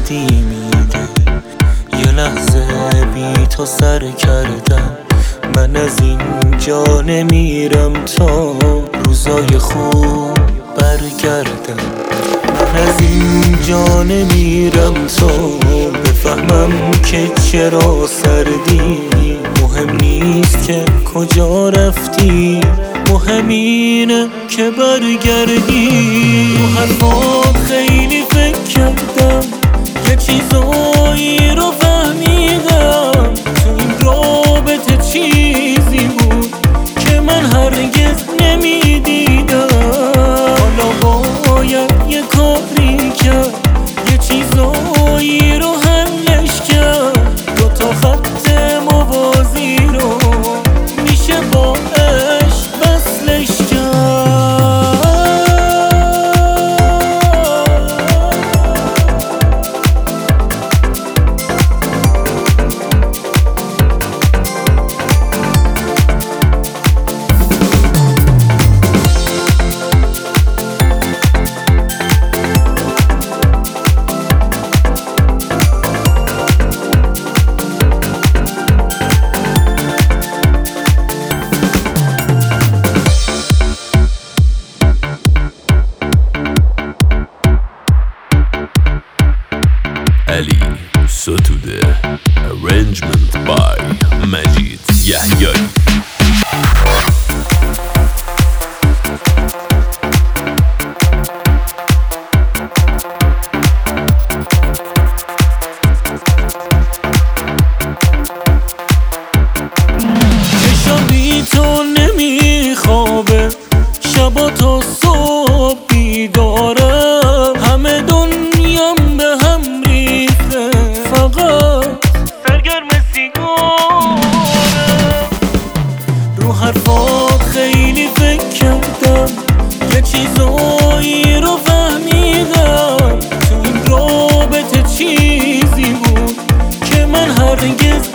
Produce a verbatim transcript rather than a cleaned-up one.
وقتی میده یه لحظه بی تو سر کردم. من از اینجا نمیرم تا روزای خوب برگردم. من از اینجا نمیرم تا بفهمم که چرا سردی. مهم نیست که کجا رفتی، مهم اینه که برگردی. رو حرفات خیلی فکر کردم، یه چیزایی رو فهمیدم. تو این رابطه چیزی بود که من هرگز نمیدیدم. حالا باید یه کاری کرد، یه چیزایی رو حلش کرد. دو تا خط موازی رو میشه با عشق وصلش کرد. Ali Sotude, arrangement by Majid Yahyai. چشم بی تو نمیخوابه، شبا تا صبح بیدارم. همه دنیام به هم ریخته، فقط سرگرم سیگارم. رو حرفات خیلی فکر کردم، یه چیزایی رو فهمیدم. تو این رابطه چیزی بود که من هرگز